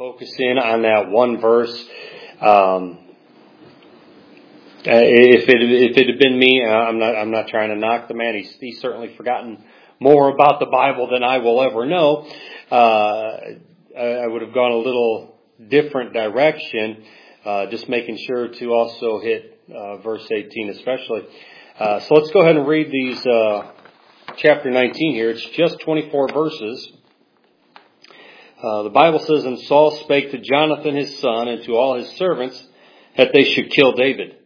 focus in on that one verse. If it had been me, I'm not trying to knock the man. He's certainly forgotten more about the Bible than I will ever know. I would have gone a little different direction, just making sure to also hit verse 18 especially. So let's go ahead and read these chapter 19 here. It's just 24 verses. The Bible says, "And Saul spake to Jonathan his son and to all his servants that they should kill David.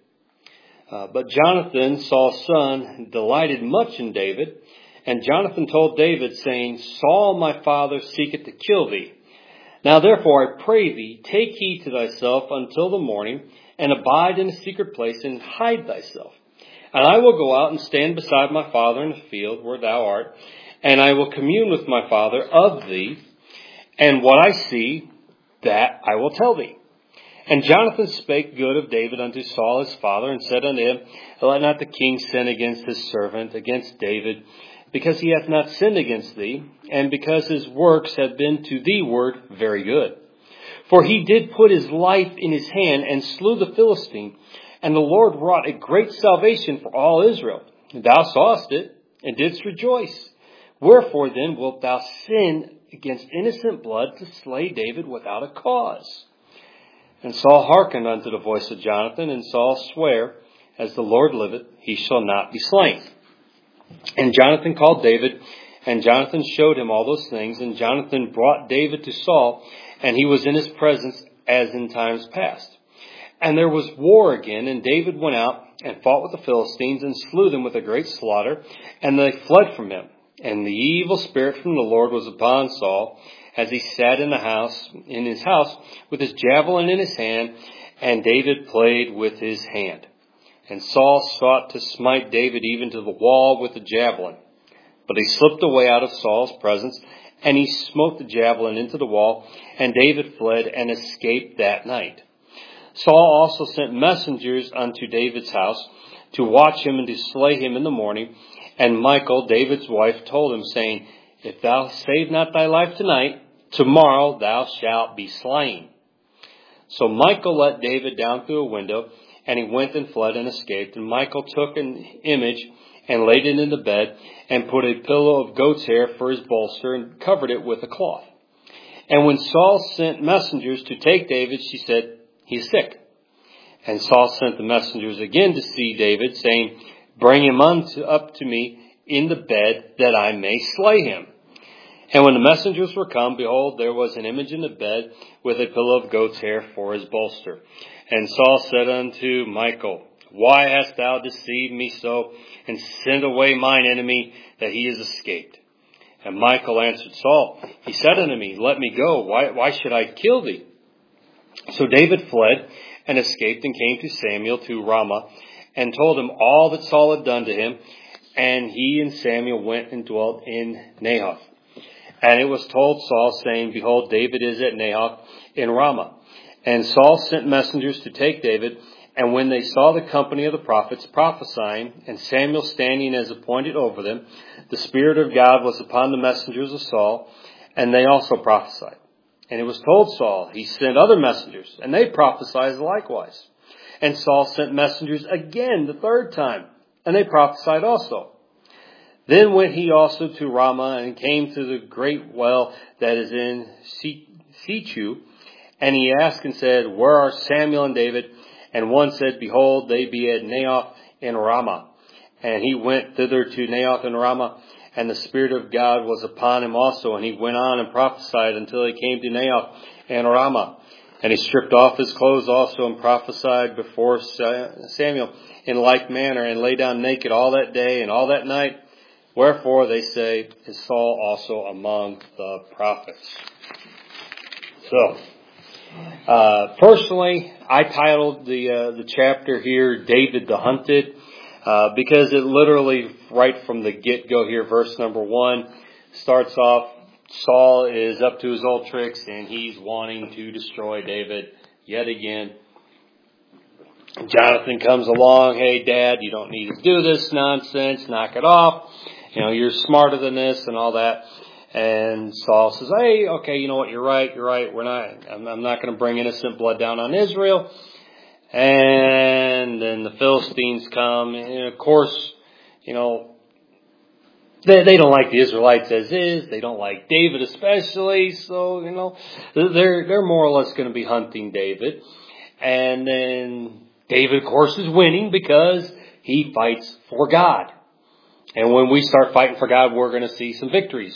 But Jonathan, Saul's son, delighted much in David. And Jonathan told David, saying, Saul my father seeketh to kill thee. Now therefore I pray thee, take heed to thyself until the morning, and abide in a secret place, and hide thyself. And I will go out and stand beside my father in the field where thou art, and I will commune with my father of thee, and what I see, that I will tell thee. And Jonathan spake good of David unto Saul his father, and said unto him, Let not the king sin against his servant, against David, because he hath not sinned against thee, and because his works have been to thee word very good. For he did put his life in his hand, and slew the Philistine, and the Lord wrought a great salvation for all Israel. Thou sawest it, and didst rejoice. Wherefore then wilt thou sin against innocent blood to slay David without a cause? And Saul hearkened unto the voice of Jonathan, and Saul sware, As the Lord liveth, he shall not be slain. And Jonathan called David, and Jonathan showed him all those things. And Jonathan brought David to Saul, and he was in his presence as in times past. And there was war again, and David went out and fought with the Philistines, and slew them with a great slaughter, and they fled from him. And the evil spirit from the Lord was upon Saul, as he sat in his house, with his javelin in his hand, and David played with his hand. And Saul sought to smite David even to the wall with the javelin. But he slipped away out of Saul's presence, and he smote the javelin into the wall, and David fled and escaped that night. Saul also sent messengers unto David's house to watch him and to slay him in the morning. And Michal, David's wife, told him, saying, If thou save not thy life tonight, tomorrow thou shalt be slain. So Michal let David down through a window, and he went and fled and escaped. And Michal took an image and laid it in the bed, and put a pillow of goat's hair for his bolster, and covered it with a cloth. And when Saul sent messengers to take David, she said, He is sick. And Saul sent the messengers again to see David, saying, Bring him up to me in the bed, that I may slay him. And when the messengers were come, behold, there was an image in the bed, with a pillow of goat's hair for his bolster. And Saul said unto Michal, Why hast thou deceived me so, and sent away mine enemy, that he is escaped? And Michal answered Saul, He said unto me, Let me go. Why should I kill thee? So David fled and escaped, and came to Samuel to Ramah, and told him all that Saul had done to him. And he and Samuel went and dwelt in Naioth. And it was told Saul, saying, Behold, David is at Naioth in Ramah. And Saul sent messengers to take David. And when they saw the company of the prophets prophesying, and Samuel standing as appointed over them, the Spirit of God was upon the messengers of Saul, and they also prophesied. And it was told Saul, he sent other messengers, and they prophesied likewise. And Saul sent messengers again the third time, and they prophesied also. Then went he also to Ramah, and came to the great well that is in Sechu. And he asked and said, Where are Samuel and David? And one said, Behold, they be at Naioth in Ramah. And he went thither to Naioth in Ramah, and the Spirit of God was upon him also. And he went on and prophesied until he came to Naioth in Ramah. And he stripped off his clothes also, and prophesied before Samuel in like manner, and lay down naked all that day and all that night. Wherefore, they say, is Saul also among the prophets? So, personally, I titled the chapter here, David the Hunted, because it literally, right from the get-go here, verse number 1, starts off, Saul is up to his old tricks, and he's wanting to destroy David yet again. Jonathan comes along, Hey, Dad, you don't need to do this nonsense, knock it off. You know, you're smarter than this and all that. And Saul says, hey, okay, you know what? You're right. I'm not going to bring innocent blood down on Israel. And then the Philistines come. And of course, they don't like the Israelites as is. They don't like David especially. So, they're more or less going to be hunting David. And then David, of course, is winning because he fights for God. And when we start fighting for God, we're going to see some victories.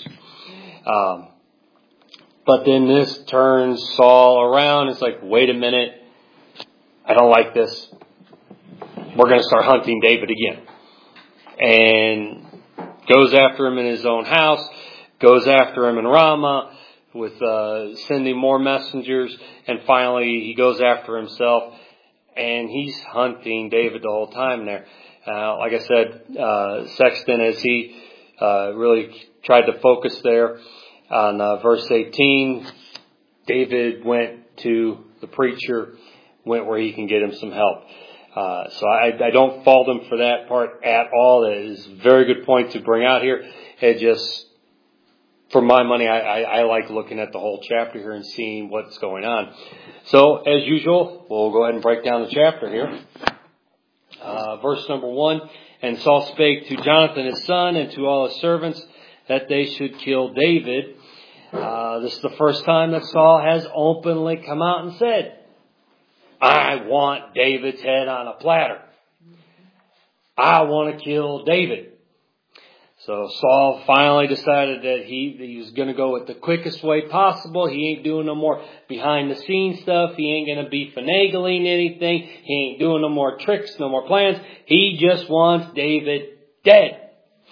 But then this turns Saul around. It's like, wait a minute. I don't like this. We're going to start hunting David again. And goes after him in his own house, goes after him in Ramah with sending more messengers, and finally he goes after himself, and he's hunting David the whole time there. Like I said, Sexton, as he really tried to focus there on verse 18, David went to the preacher, went where he can get him some help. So I don't fault him for that part at all. That is a very good point to bring out here. It just, for my money, I like looking at the whole chapter here and seeing what's going on. So, as usual, we'll go ahead and break down the chapter here. Verse number 1, and Saul spake to Jonathan his son and to all his servants that they should kill David. This is the first time that Saul has openly come out and said, I want David's head on a platter. I want to kill David. So Saul finally decided that he was going to go with the quickest way possible. He ain't doing no more behind the scenes stuff. He ain't going to be finagling anything. He ain't doing no more tricks, no more plans. He just wants David dead.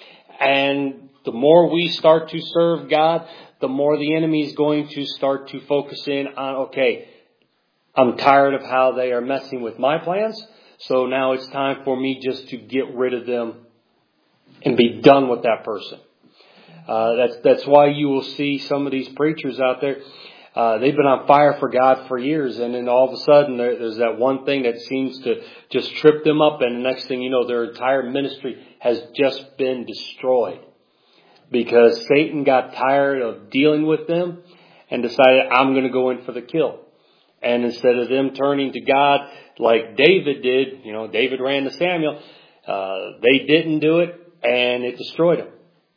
And the more we start to serve God, the more the enemy is going to start to focus in on, okay, I'm tired of how they are messing with my plans. So now it's time for me just to get rid of them and be done with that person. That's why you will see some of these preachers out there. They've been on fire for God for years, and then all of a sudden there's that one thing that seems to just trip them up, and the next thing you know, their entire ministry has just been destroyed because Satan got tired of dealing with them and decided, I'm going to go in for the kill. And instead of them turning to God like David did, David ran to Samuel, they didn't do it, and it destroyed him.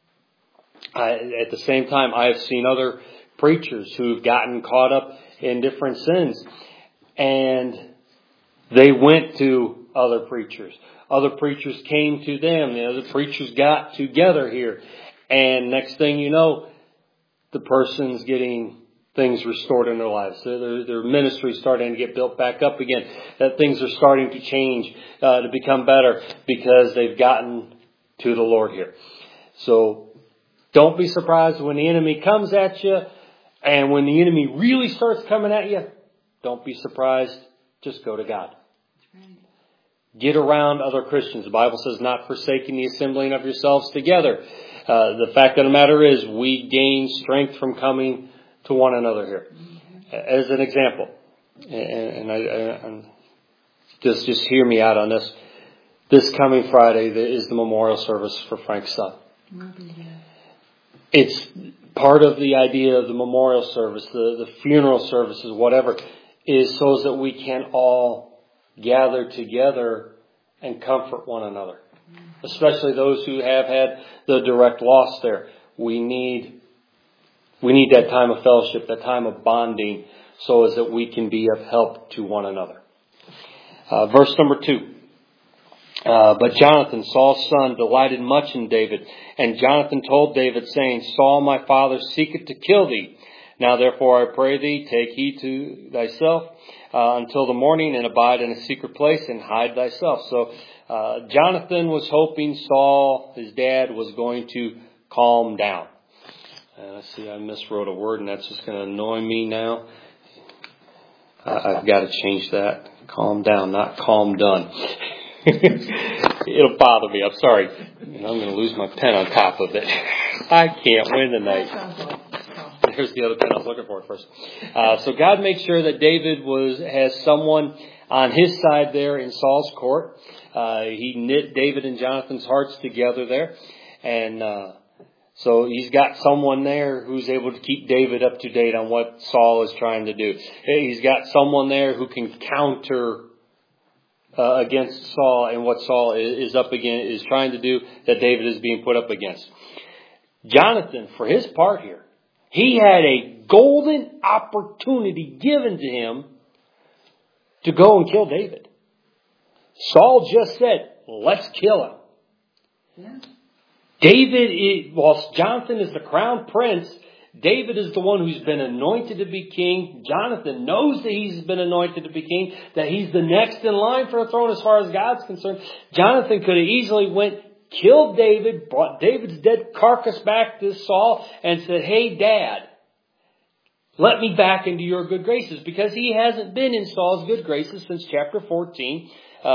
At the same time, I have seen other preachers who've gotten caught up in different sins, and they went to other preachers. Other preachers came to them. The other preachers got together here, and next thing you know, the person's getting things restored in their lives. Their ministry is starting to get built back up again. That things are starting to change, to become better because they've gotten to the Lord here. So don't be surprised when the enemy comes at you, and when the enemy really starts coming at you, don't be surprised. Just go to God. Get around other Christians. The Bible says not forsaking the assembling of yourselves together. The fact of the matter is we gain strength from coming to one another here. As an example, and I just hear me out on this. This coming Friday is the memorial service for Frank's son. It's part of the idea of the memorial service, the funeral services, whatever, is so that we can all gather together and comfort one another. Especially those who have had the direct loss there. We need that time of fellowship, that time of bonding, so as that we can be of help to one another. Verse number 2. But Jonathan, Saul's son, delighted much in David. And Jonathan told David, saying, Saul my father seeketh to kill thee. Now therefore I pray thee, take heed to thyself until the morning, and abide in a secret place, and hide thyself. So Jonathan was hoping Saul, his dad, was going to calm down. Let's see, I miswrote a word, and that's just going to annoy me now. I've got to change that. Calm down, not calm done. It'll bother me. I'm sorry. And I'm going to lose my pen on top of it. I can't win tonight. There's the other pen I was looking for first. So God made sure that David has someone on his side there in Saul's court. He knit David and Jonathan's hearts together there. And So he's got someone there who's able to keep David up to date on what Saul is trying to do. He's got someone there who can counter against Saul and what Saul is up against, is trying to do, that David is being put up against. Jonathan, for his part here, he had a golden opportunity given to him to go and kill David. Saul just said, let's kill him. Yeah. Whilst Jonathan is the crown prince, David is the one who's been anointed to be king. Jonathan knows that he's been anointed to be king, that he's the next in line for the throne as far as God's concerned. Jonathan could have easily went, killed David, brought David's dead carcass back to Saul, and said, hey, Dad, let me back into your good graces, because he hasn't been in Saul's good graces since chapter 14,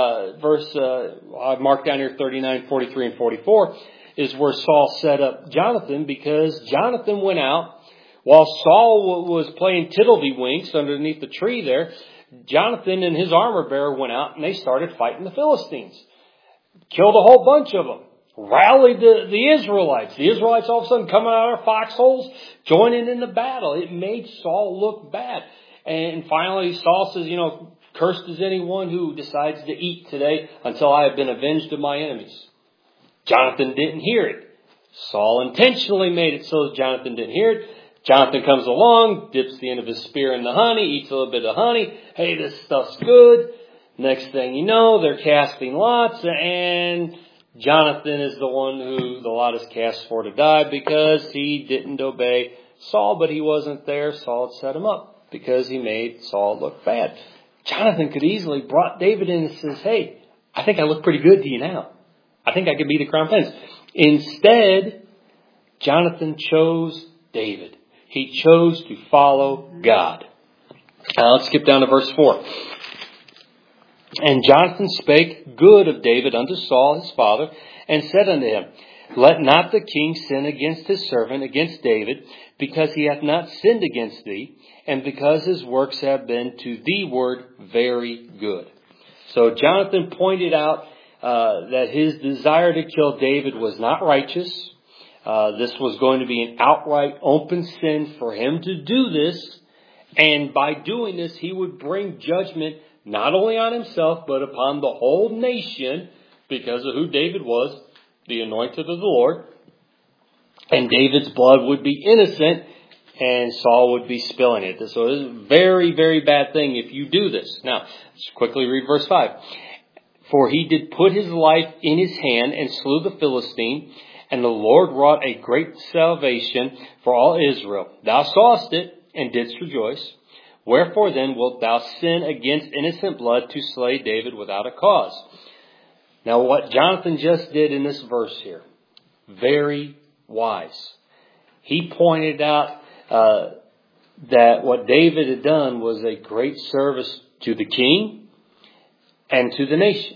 I've marked down here 39, 43, and 44, is where Saul set up Jonathan, because Jonathan went out while Saul was playing tiddlywinks underneath the tree there. Jonathan and his armor bearer went out and they started fighting the Philistines. Killed a whole bunch of them. Rallied the Israelites. The Israelites all of a sudden coming out of their foxholes, joining in the battle. It made Saul look bad. And finally Saul says, cursed is anyone who decides to eat today until I have been avenged of my enemies. Jonathan didn't hear it. Saul intentionally made it so that Jonathan didn't hear it. Jonathan comes along, dips the end of his spear in the honey, eats a little bit of honey. Hey, this stuff's good. Next thing you know, they're casting lots, and Jonathan is the one who the lot is cast for to die because he didn't obey Saul, but he wasn't there. Saul had set him up because he made Saul look bad. Jonathan could easily brought David in and says, hey, I think I look pretty good to you now. I think I could be the crown prince. Instead, Jonathan chose David. He chose to follow God. Now let's skip down to verse 4. And Jonathan spake good of David unto Saul his father, and said unto him, let not the king sin against his servant, against David, because he hath not sinned against thee, and because his works have been to thee word very good. So Jonathan pointed out that his desire to kill David was not righteous. This was going to be an outright open sin for him to do this. And by doing this, he would bring judgment not only on himself, but upon the whole nation because of who David was, the anointed of the Lord. And David's blood would be innocent and Saul would be spilling it. So it is a very, very bad thing if you do this. Now, let's quickly read verse 5. For he did put his life in his hand and slew the Philistine, and the Lord wrought a great salvation for all Israel. Thou sawest it and didst rejoice. Wherefore then wilt thou sin against innocent blood to slay David without a cause? Now what Jonathan just did in this verse here, very wise. He pointed out that what David had done was a great service to the king and to the nation.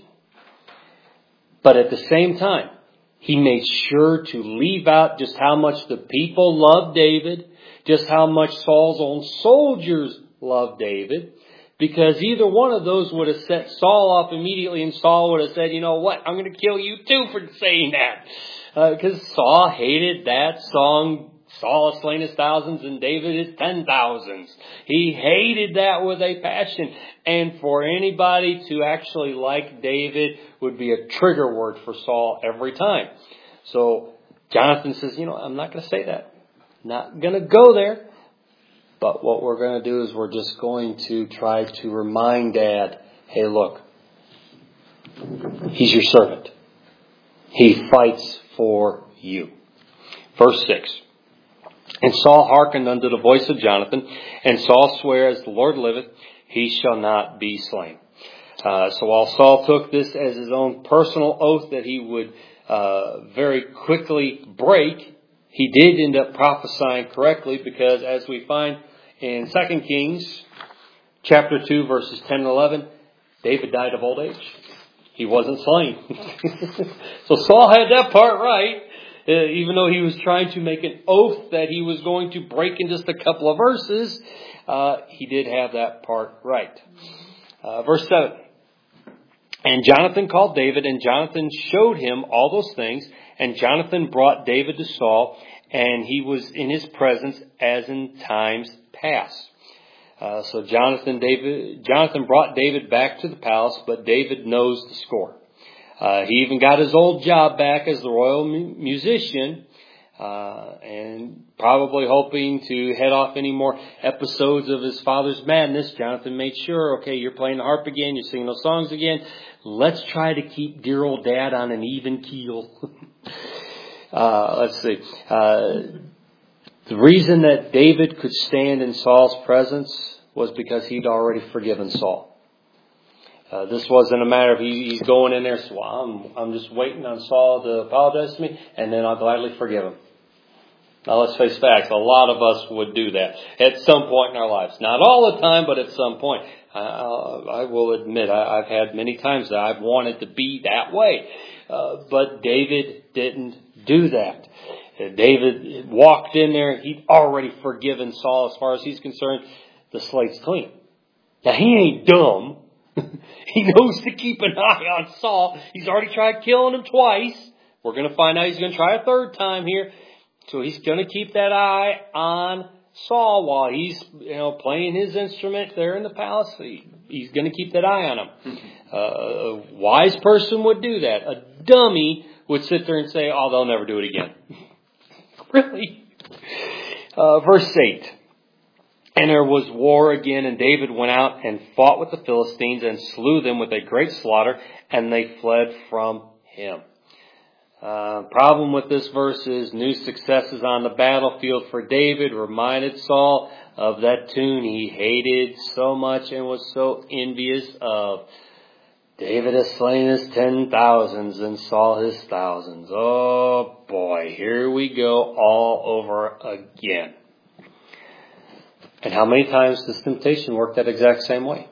But at the same time, he made sure to leave out just how much the people loved David, just how much Saul's own soldiers loved David, because either one of those would have set Saul off immediately, and Saul would have said, you know what, I'm going to kill you too for saying that. Because Saul hated that song, Saul has slain his thousands and David his 10,000s. He hated that with a passion. And for anybody to actually like David would be a trigger word for Saul every time. So Jonathan says, I'm not going to say that. Not going to go there. But what we're going to do is we're just going to try to remind Dad, hey, look, he's your servant. He fights for you. Verse 6. And Saul hearkened unto the voice of Jonathan, and Saul sware, as the Lord liveth, he shall not be slain. So while Saul took this as his own personal oath that he would very quickly break, he did end up prophesying correctly, because as we find in 2 Kings chapter 2 verses 10 and 11, David died of old age. He wasn't slain. So Saul had that part right. Even though he was trying to make an oath that he was going to break in just a couple of verses, he did have that part right. Verse 7. And Jonathan called David, and Jonathan showed him all those things, And Jonathan brought David to Saul, and he was in his presence as in times past. So Jonathan brought David back to the palace, but David knows the score. He even got his old job back as the royal musician, and probably hoping to head off any more episodes of his father's madness. Jonathan made sure, okay, you're playing the harp again, you're singing those songs again. Let's try to keep dear old dad on an even keel. Let's see. The reason that David could stand in Saul's presence was because he'd already forgiven Saul. This wasn't a matter of he's going in there, so I'm just waiting on Saul to apologize to me, and then I'll gladly forgive him. Now let's face facts. A lot of us would do that at some point in our lives. Not all the time, but at some point. I will admit, I've had many times that I've wanted to be that way. But David didn't do that. David walked in there. He'd already forgiven Saul. As far as he's concerned, the slate's clean. Now he ain't dumb. He knows to keep an eye on Saul. He's already tried killing him twice. We're going to find out he's going to try a third time here. So he's going to keep that eye on Saul while he's, playing his instrument there in the palace. He's going to keep that eye on him. A wise person would do that. A dummy would sit there and say, "Oh, they'll never do it again." Really? Verse 8. And there was war again, and David went out and fought with the Philistines and slew them with a great slaughter, and they fled from him. Problem with this verse is new successes on the battlefield for David reminded Saul of that tune he hated so much and was so envious of. David has slain his 10,000s and Saul his thousands. Oh boy, here we go all over again. And how many times does temptation work that exact same way?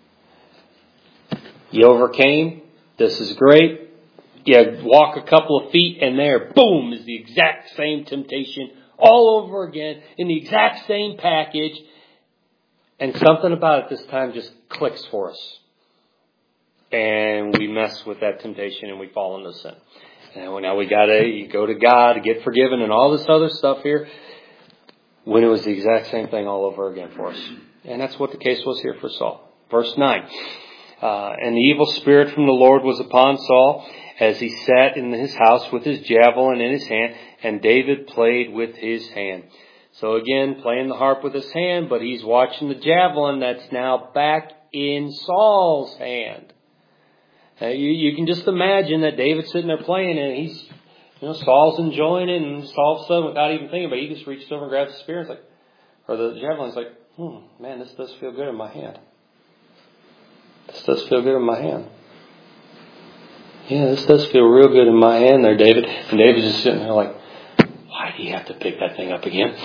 You overcame. This is great. You walk a couple of feet and there, boom, is the exact same temptation all over again in the exact same package. And something about it this time just clicks for us. And we mess with that temptation and we fall into sin. And now you go to God to get forgiven and all this other stuff here, when it was the exact same thing all over again for us. And that's what the case was here for Saul. Verse 9. And the evil spirit from the Lord was upon Saul as he sat in his house with his javelin in his hand, and David played with his hand. So again, playing the harp with his hand, but he's watching the javelin that's now back in Saul's hand. You can just imagine that David's sitting there playing, and he's, Saul's enjoying it, and all of a sudden, without even thinking about it, he just reaches over and grabs the spear, or the javelin. It's like, man, this does feel good in my hand. This does feel good in my hand. Yeah, this does feel real good in my hand there, David. And David's just sitting there like, why do you have to pick that thing up again?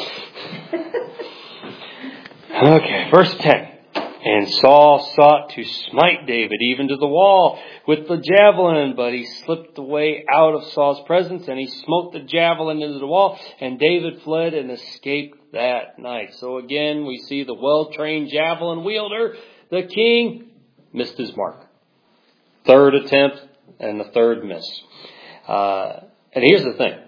Okay, verse 10. And Saul sought to smite David even to the wall with the javelin, but he slipped away out of Saul's presence, and he smote the javelin into the wall, and David fled and escaped that night. So again, we see the well-trained javelin wielder, the king, missed his mark. Third attempt and the third miss. And here's the thing.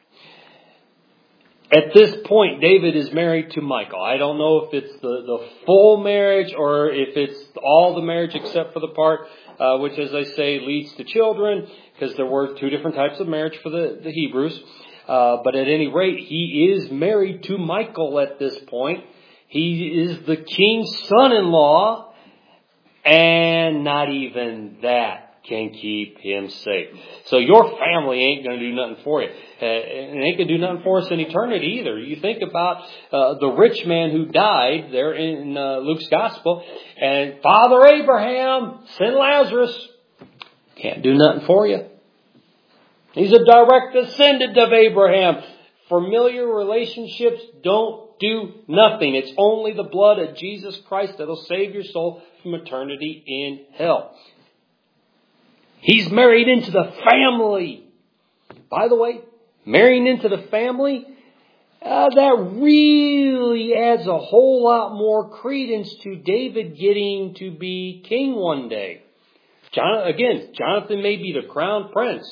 At this point, David is married to Michal. I don't know if it's the full marriage or if it's all the marriage except for the part which, as I say, leads to children, because there were two different types of marriage for the Hebrews. But at any rate, he is married to Michal at this point. He is the king's son-in-law, and not even that can keep him safe. So your family ain't going to do nothing for you. And ain't going to do nothing for us in eternity either. You think about the rich man who died there in Luke's gospel, and Father Abraham, send Lazarus. Can't do nothing for you. He's a direct descendant of Abraham. Familiar relationships don't do nothing. It's only the blood of Jesus Christ that'll save your soul from eternity in hell. He's married into the family. By the way, marrying into the family, that really adds a whole lot more credence to David getting to be king one day. Jonathan may be the crown prince,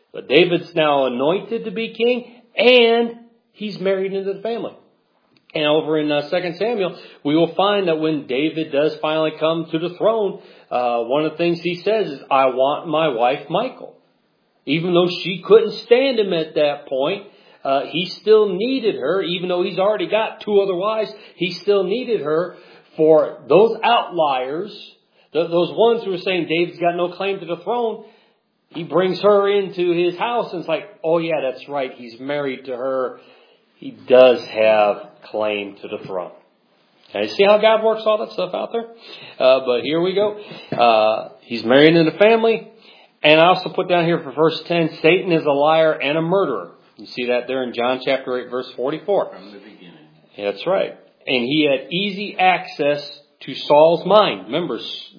But David's now anointed to be king, and he's married into the family. And over in 2 Samuel, we will find that when David does finally come to the throne, one of the things he says is, I want my wife Michal. Even though she couldn't stand him at that point, he still needed her. Even though he's already got 2 other wives, he still needed her for those outliers, those ones who are saying David's got no claim to the throne. He brings her into his house and it's like, oh yeah, that's right. He's married to her. He does have claim to the throne. Okay, see how God works all that stuff out there? But here we go. He's married in the family. And I also put down here for verse 10, Satan is a liar and a murderer. You see that there in John chapter 8, verse 44. From the beginning. That's right. And he had easy access to Saul's mind. Remember,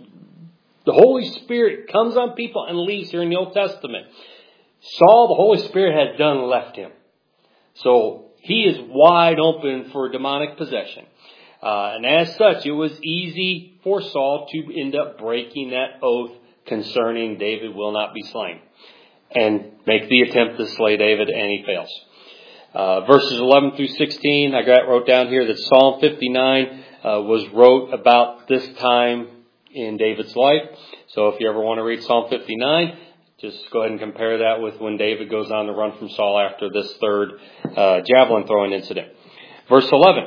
the Holy Spirit comes on people and leaves here in the Old Testament. Saul, the Holy Spirit had done left him. So he is wide open for demonic possession. And as such, it was easy for Saul to end up breaking that oath concerning David will not be slain. And make the attempt to slay David, and he fails. Verses 11 through 16, I wrote down here that Psalm 59 was wrote about this time in David's life. So if you ever want to read Psalm 59, just go ahead and compare that with when David goes on the run from Saul after this third javelin throwing incident. Verse 11.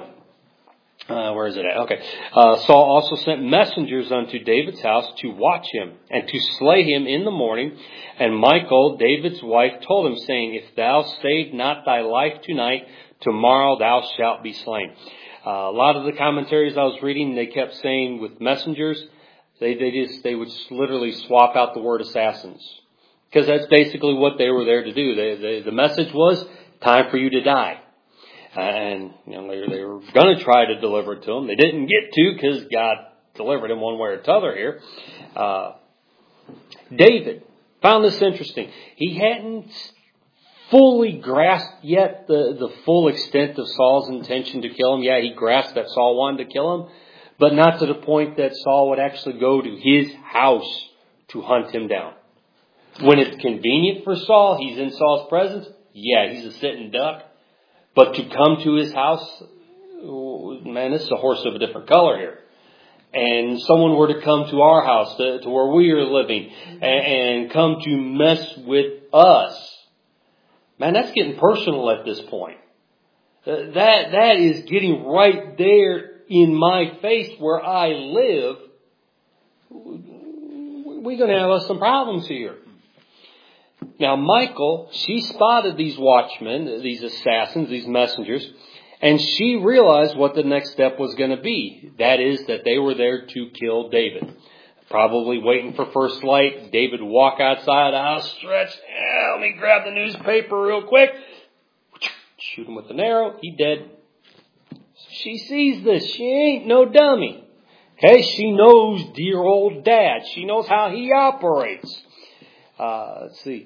Where is it at? Okay. Saul also sent messengers unto David's house to watch him and to slay him in the morning. And Michal, David's wife, told him, saying, If thou save not thy life tonight, tomorrow thou shalt be slain. A lot of the commentaries I was reading, they kept saying with messengers, they would literally swap out the word assassins. Because that's basically what they were there to do. The message was, time for you to die. And they were going to try to deliver it to him. They didn't get to because God delivered him one way or the other here. David found this interesting. He hadn't fully grasped yet the full extent of Saul's intention to kill him. Yeah, he grasped that Saul wanted to kill him, but not to the point that Saul would actually go to his house to hunt him down. When it's convenient for Saul, he's in Saul's presence. Yeah, he's a sitting duck. But to come to his house, man, this is a horse of a different color here. And someone were to come to our house, to where we are living, and come to mess with us. Man, that's getting personal at this point. That is getting right there in my face where I live. We're going to have some problems here. Now, Michal, she spotted these watchmen, these assassins, these messengers, and she realized what the next step was going to be. That is that they were there to kill David. Probably waiting for first light. David would walk outside the house, stretch. Let me grab the newspaper real quick. Shoot him with an arrow. He dead. She sees this. She ain't no dummy. Okay, she knows dear old dad. She knows how he operates. Let's see.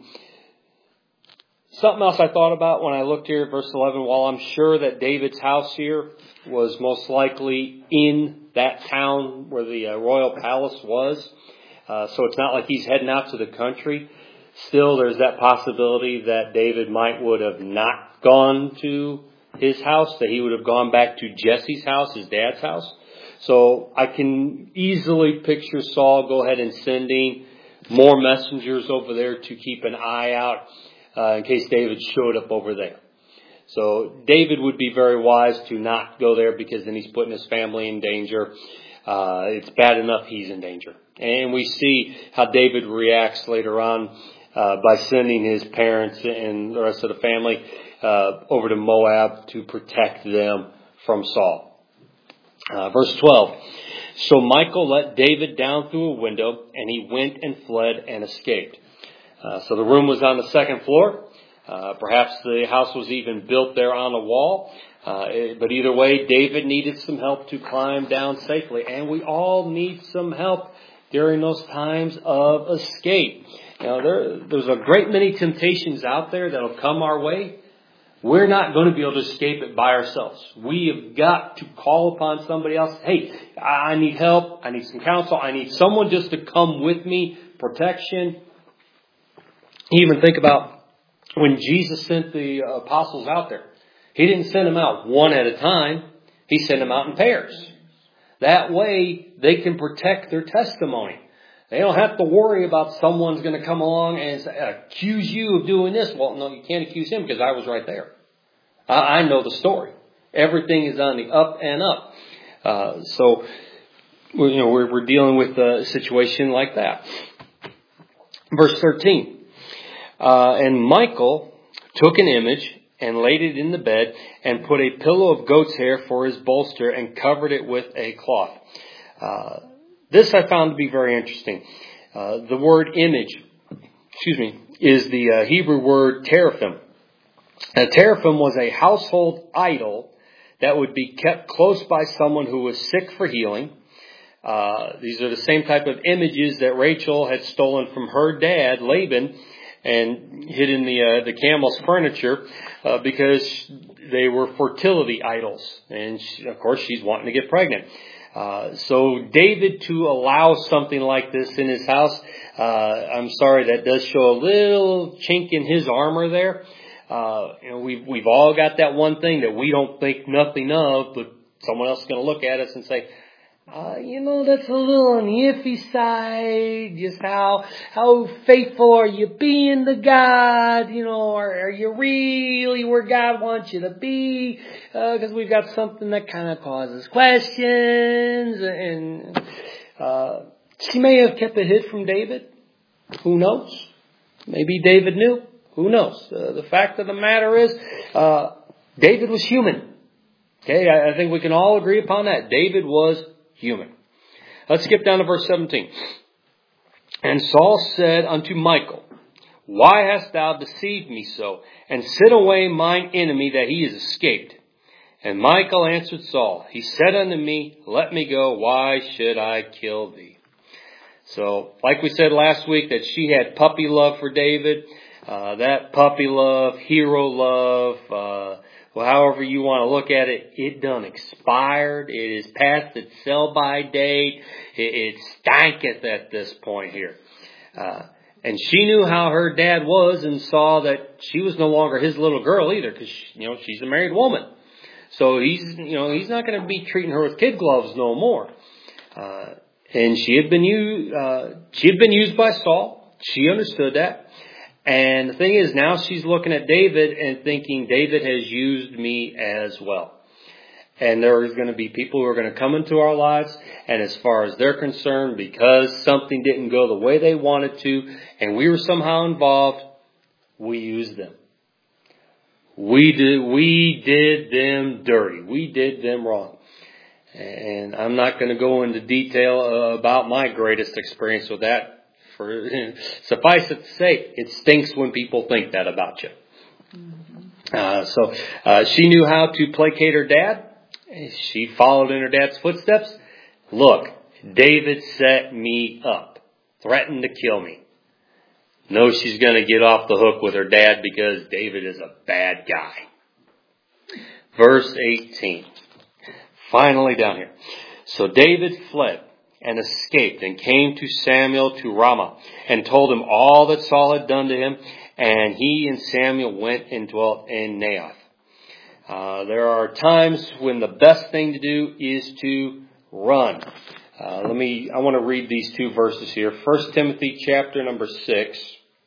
Something else I thought about when I looked here at verse 11, while I'm sure that David's house here was most likely in that town where the royal palace was, so it's not like he's heading out to the country. Still, there's that possibility that David would have not gone to his house, that he would have gone back to Jesse's house, his dad's house. So I can easily picture Saul go ahead and sending more messengers over there to keep an eye out in case David showed up over there. So David would be very wise to not go there because then he's putting his family in danger. It's bad enough he's in danger. And we see how David reacts later on by sending his parents and the rest of the family over to Moab to protect them from Saul. Verse 12. So Michal let David down through a window, and he went and fled and escaped. So the room was on the second floor. Perhaps the house was even built there on a wall. But either way, David needed some help to climb down safely. And we all need some help during those times of escape. There's a great many temptations out there that'll come our way. We're not going to be able to escape it by ourselves. We have got to call upon somebody else. Hey, I need help. I need some counsel. I need someone just to come with me. Protection. Even think about when Jesus sent the apostles out there, He didn't send them out one at a time. He sent them out in pairs. That way they can protect their testimony. They don't have to worry about someone's going to come along and accuse you of doing this. Well, no, you can't accuse him because I was right there. I know the story. Everything is on the up and up. So we're dealing with a situation like that. Verse 13. And Michael took an image and laid it in the bed and put a pillow of goat's hair for his bolster and covered it with a cloth. This I found to be very interesting. The word image, is the Hebrew word teraphim. A teraphim was a household idol that would be kept close by someone who was sick for healing. These are the same type of images that Rachel had stolen from her dad, Laban, and hid in the camel's furniture because they were fertility idols. And of course, she's wanting to get pregnant. So David, to allow something like this in his house, I'm sorry, that does show a little chink in his armor there. We've all got that one thing that we don't think nothing of, but someone else is going to look at us and say, that's a little on the iffy side. Just how faithful are you being to God? Are you really where God wants you to be? Because we've got something that kind of causes questions. And she may have kept it hid from David. Who knows? Maybe David knew. Who knows? The fact of the matter is, David was human. Okay, I think we can all agree upon that. David was human. Let's skip down to verse 17. And Saul said unto Michal, Why hast thou deceived me so, and sent away mine enemy that he is escaped? And Michal answered Saul, He said unto me, Let me go, why should I kill thee? So, like we said last week, that she had puppy love for David. That puppy love, hero love, however you want to look at it, it done expired. It is past its sell-by date. It stanketh at this point here. And she knew how her dad was and saw that she was no longer his little girl either, because she's a married woman. So he's not going to be treating her with kid gloves no more. And she had been used by Saul. She understood that. And the thing is, now she's looking at David and thinking, David has used me as well. And there is going to be people who are going to come into our lives, and as far as they're concerned, because something didn't go the way they wanted to, and we were somehow involved, we used them. We did them dirty. We did them wrong. And I'm not going to go into detail about my greatest experience with that. Suffice it to say, it stinks when people think that about you. So she knew how to placate her dad. She followed in her dad's footsteps. Look, David set me up, threatened to kill me. No, she's going to get off the hook with her dad because David is a bad guy. Verse 18. Finally down here. So David fled and escaped and came to Samuel to Ramah and told him all that Saul had done to him. And he and Samuel went and dwelt in Naioth. There are times when the best thing to do is to run. I want to read these two verses here. 1 Timothy chapter number 6.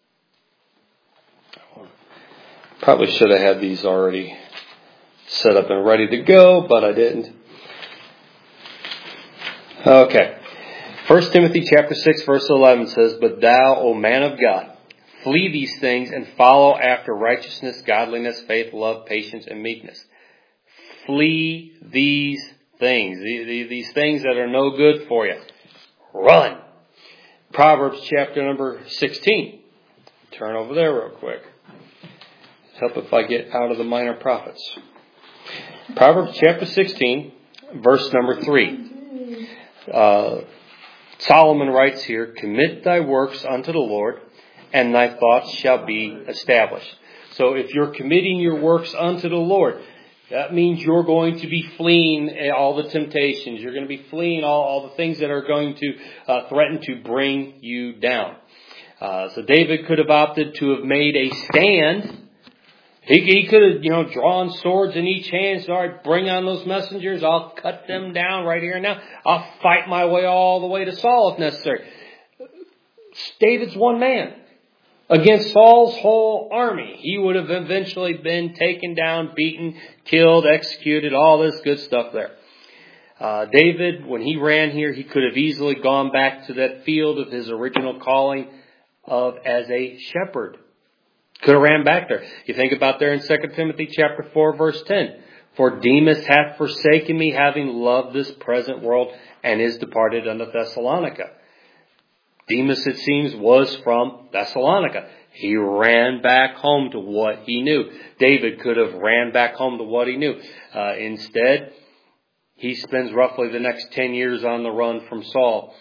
Probably should have had these already set up and ready to go, but I didn't. Okay. 1 Timothy chapter 6 verse 11 says, But thou, O man of God, flee these things and follow after righteousness, godliness, faith, love, patience, and meekness. Flee these things. These things that are no good for you. Run. Proverbs chapter number 16. Turn over there real quick. Help if I get out of the minor prophets. Proverbs chapter 16, verse number 3. Solomon writes here, Commit thy works unto the Lord, and thy thoughts shall be established. So if you're committing your works unto the Lord, that means you're going to be fleeing all the temptations. You're going to be fleeing all the things that are going to threaten to bring you down. So David could have opted to have made a stand. He could have, drawn swords in each hand. So, all right, bring on those messengers. I'll cut them down right here and now. I'll fight my way all the way to Saul if necessary. David's one man against Saul's whole army. He would have eventually been taken down, beaten, killed, executed, all this good stuff there. David, when he ran here, he could have easily gone back to that field of his original calling as a shepherd. Could have ran back there. You think about there in 2 Timothy chapter 4, verse 10. For Demas hath forsaken me, having loved this present world, and is departed unto Thessalonica. Demas, it seems, was from Thessalonica. He ran back home to what he knew. David could have ran back home to what he knew. Instead, he spends roughly the next 10 years on the run from Saul.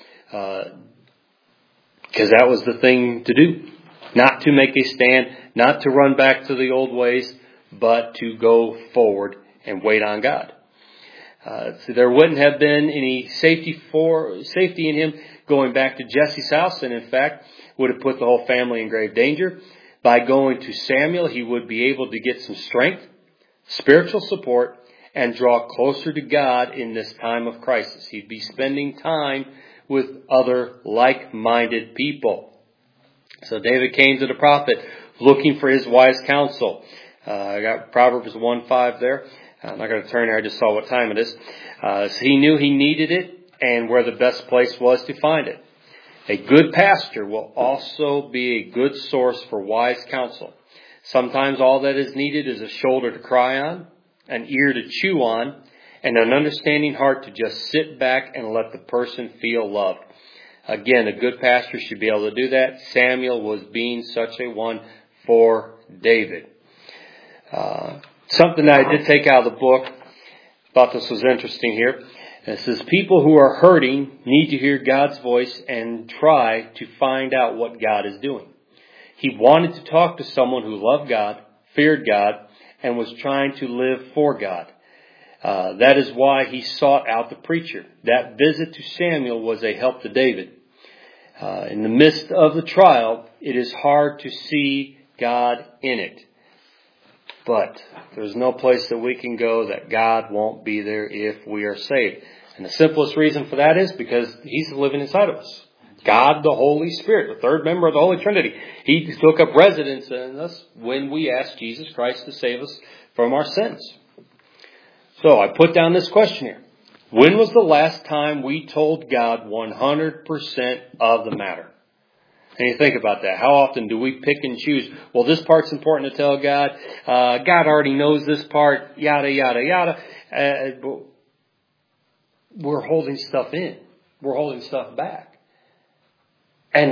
Because that was the thing to do. Not to make a stand, not to run back to the old ways, but to go forward and wait on God. So there wouldn't have been any safety in him going back to Jesse's house, and in fact would have put the whole family in grave danger. By going to Samuel, he would be able to get some strength, spiritual support, and draw closer to God in this time of crisis. He'd be spending time with other like-minded people. So David came to the prophet looking for his wise counsel. I got Proverbs 1:5 there. I'm not going to turn there. I just saw what time it is. So he knew he needed it and where the best place was to find it. A good pastor will also be a good source for wise counsel. Sometimes all that is needed is a shoulder to cry on, an ear to chew on, and an understanding heart to just sit back and let the person feel loved. Again, a good pastor should be able to do that. Samuel was being such a one for David. Something that I did take out of the book, thought this was interesting here. It says, people who are hurting need to hear God's voice and try to find out what God is doing. He wanted to talk to someone who loved God, feared God, and was trying to live for God. That is why he sought out the preacher. That visit to Samuel was a help to David. In the midst of the trial, it is hard to see God in it. But there's no place that we can go that God won't be there if we are saved. And the simplest reason for that is because He's living inside of us. God, the Holy Spirit, the third member of the Holy Trinity. He took up residence in us when we asked Jesus Christ to save us from our sins. So I put down this question here. When was the last time we told God 100% of the matter? And you think about that. How often do we pick and choose? Well, this part's important to tell God. God already knows this part. Yada, yada, yada. We're holding stuff in. We're holding stuff back. And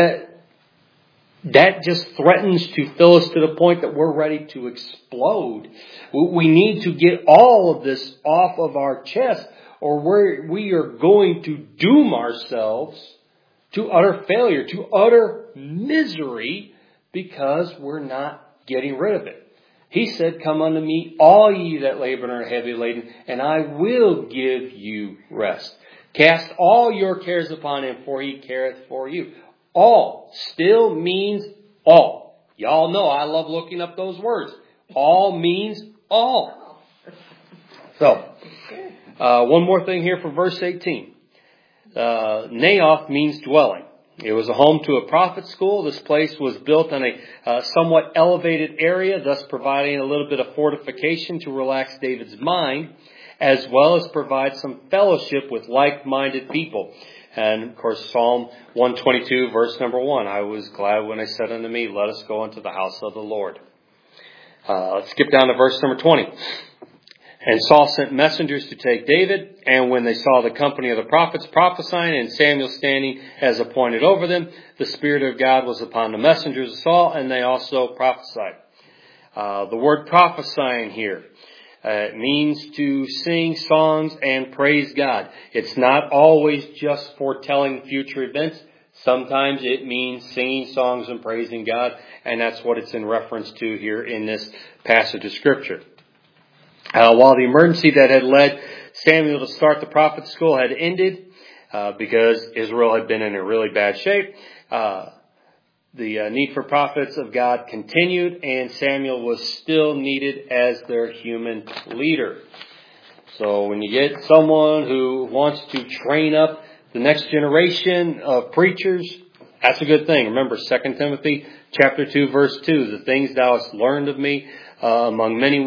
that just threatens to fill us to the point that we're ready to explode. We need to get all of this off of our chest, or we are going to doom ourselves to utter failure, to utter misery, because we're not getting rid of it. He said, come unto me, all ye that labor and are heavy laden, and I will give you rest. Cast all your cares upon Him, for He careth for you. All still means all. Y'all know I love looking up those words. All means all. So, one more thing here for verse 18. Naoth means dwelling. It was a home to a prophet school. This place was built on a somewhat elevated area, thus providing a little bit of fortification to relax David's mind, as well as provide some fellowship with like-minded people. And, of course, Psalm 122, verse number 1, I was glad when they said unto me, let us go into the house of the Lord. Let's skip down to verse number 20. And Saul sent messengers to take David, and when they saw the company of the prophets prophesying and Samuel standing as appointed over them, the Spirit of God was upon the messengers of Saul, and they also prophesied. The word prophesying here means to sing songs and praise God. It's not always just foretelling future events. Sometimes it means singing songs and praising God, and that's what it's in reference to here in this passage of Scripture. While the emergency that had led Samuel to start the prophet school had ended, because Israel had been in a really bad shape, the need for prophets of God continued, and Samuel was still needed as their human leader. So when you get someone who wants to train up the next generation of preachers, that's a good thing. Remember 2 Timothy chapter 2, verse 2, the things thou hast learned of me among many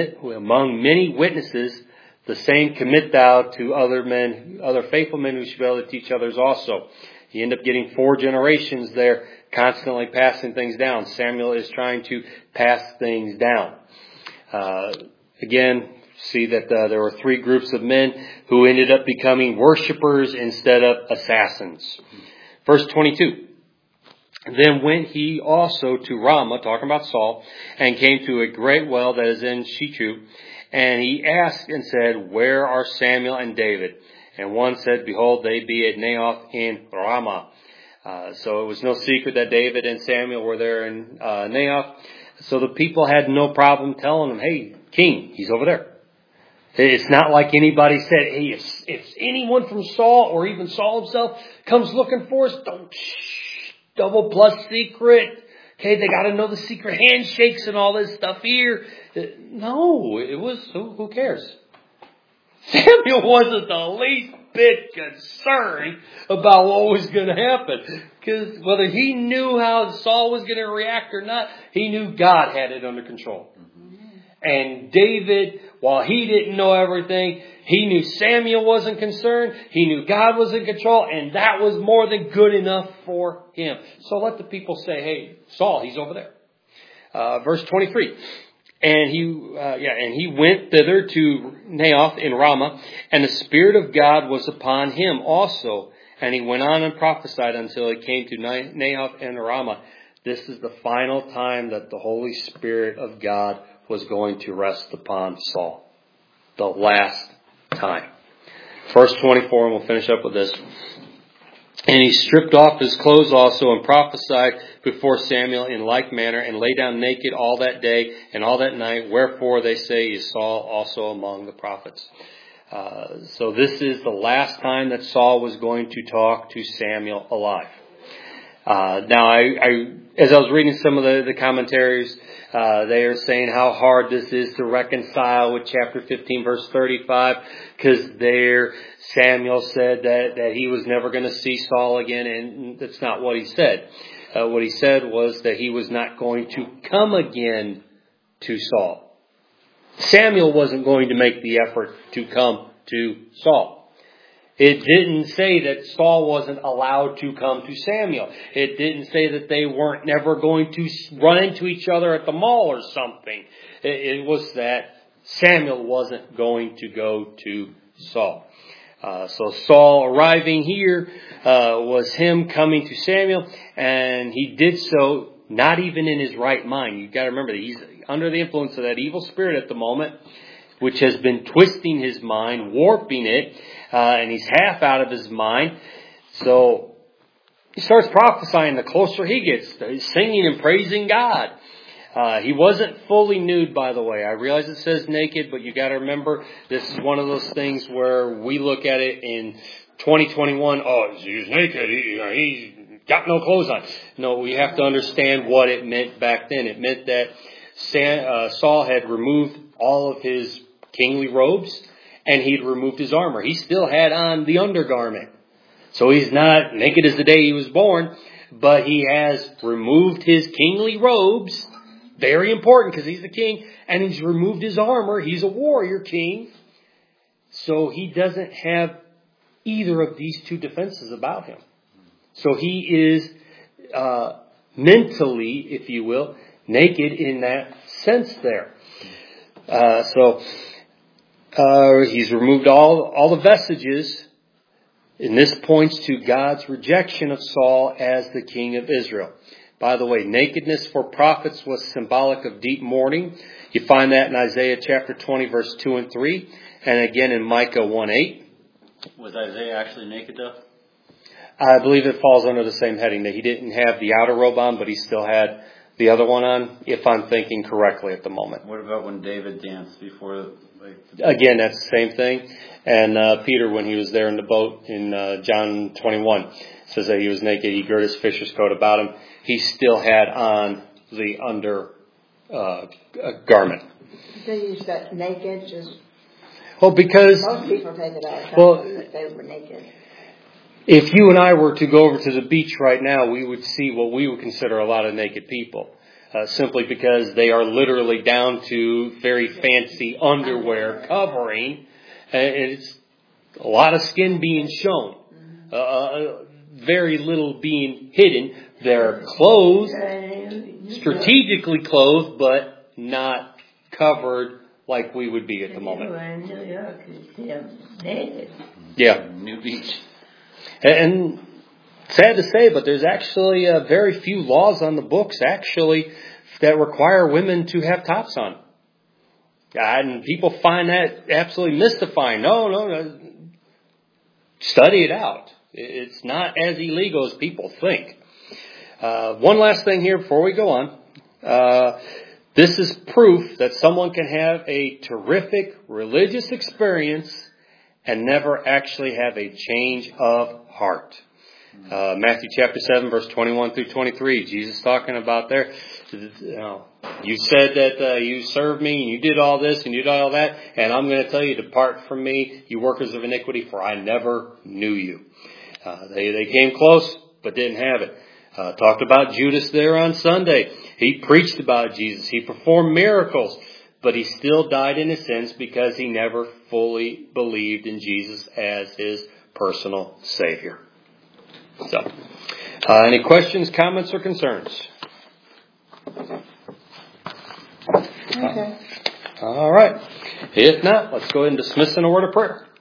witnesses, the same commit thou to other faithful men who shall be able to teach others also. You end up getting 4 generations there, constantly passing things down. Samuel is trying to pass things down. Again, see that there were 3 groups of men who ended up becoming worshipers instead of assassins. Verse 22. Then went he also to Ramah, talking about Saul, and came to a great well that is in Shechem. And he asked and said, Where are Samuel and David? And one said, Behold, they be at Naioth in Ramah. So it was no secret that David and Samuel were there in Naioth. So the people had no problem telling him, hey, king, he's over there. It's not like anybody said, hey, if anyone from Saul or even Saul himself comes looking for us, don't double plus secret. Okay, they got to know the secret handshakes and all this stuff here. No, it was, who cares? Samuel wasn't the least bit concerned about what was going to happen. Because whether he knew how Saul was going to react or not, he knew God had it under control. And David, while he didn't know everything, he knew Samuel wasn't concerned. He knew God was in control. And that was more than good enough for him. So let the people say, hey, Saul, he's over there. Verse 23. And he went thither to Naioth in Ramah, and the Spirit of God was upon him also. And he went on and prophesied until he came to Naioth in Ramah. This is the final time that the Holy Spirit of God was going to rest upon Saul. The last time. Verse 24, and we'll finish up with this. And he stripped off his clothes also and prophesied before Samuel in like manner, and lay down naked all that day and all that night. Wherefore they say is Saul also among the prophets. So this is the last time that Saul was going to talk to Samuel alive. Now, as I was reading some of the commentaries, they are saying how hard this is to reconcile with chapter 15, verse 35, because there Samuel said that he was never going to see Saul again, and that's not what he said. What he said was that he was not going to come again to Saul. Samuel wasn't going to make the effort to come to Saul. It didn't say that Saul wasn't allowed to come to Samuel. It didn't say that they weren't never going to run into each other at the mall or something. It was that Samuel wasn't going to go to Saul. So Saul arriving here was him coming to Samuel, and he did so not even in his right mind. You've got to remember that he's under the influence of that evil spirit at the moment, which has been twisting his mind, warping it, and he's half out of his mind. So he starts prophesying the closer he gets, singing and praising God. He wasn't fully nude, by the way. I realize it says naked, but you got to remember this is one of those things where we look at it in 2021. Oh, he's naked. He's got no clothes on. No, we have to understand what it meant back then. It meant that Saul had removed all of his kingly robes, and he'd removed his armor. He still had on the undergarment. So he's not naked as the day he was born, but he has removed his kingly robes. Very important because he's the king, and he's removed his armor. He's a warrior king. So he doesn't have either of these two defenses about him. So he is mentally, if you will, naked in that sense there. He's removed all the vestiges. And this points to God's rejection of Saul as the king of Israel. By the way, nakedness for prophets was symbolic of deep mourning. You find that in Isaiah chapter 20, verse 2 and 3. And again in Micah 1:8. Was Isaiah actually naked though? I believe it falls under the same heading, that he didn't have the outer robe on, but he still had the other one on, if I'm thinking correctly at the moment. What about when David danced before? Again, that's the same thing. And Peter, when he was there in the boat in John 21, says that he was naked. He girt his fisher's coat about him. He still had on the under garment. They use that naked, just because most people take it out. That they were naked. If you and I were to go over to the beach right now, we would see what we would consider a lot of naked people. Simply because they are literally down to very fancy underwear covering. It's a lot of skin being shown. Very little being hidden. They're clothed, strategically clothed, but not covered like we would be at the moment. Yeah. New Beach. And sad to say, but there's actually very few laws on the books actually that require women to have tops on. And people find that absolutely mystifying. No. Study it out. It's not as illegal as people think. One last thing here before we go on. This is proof that someone can have a terrific religious experience and never actually have a change of heart. Matthew chapter 7, verse 21 through 23. Jesus talking about there. You said that you served me and you did all this and you did all that. And I'm going to tell you, depart from me, you workers of iniquity, for I never knew you. They came close, but didn't have it. Talked about Judas there on Sunday. He preached about Jesus. He performed miracles. But he still died in his sins because he never fully believed in Jesus as his personal Savior. So, any questions, comments, or concerns? Okay. All right. If not, let's go ahead and dismiss in a word of prayer.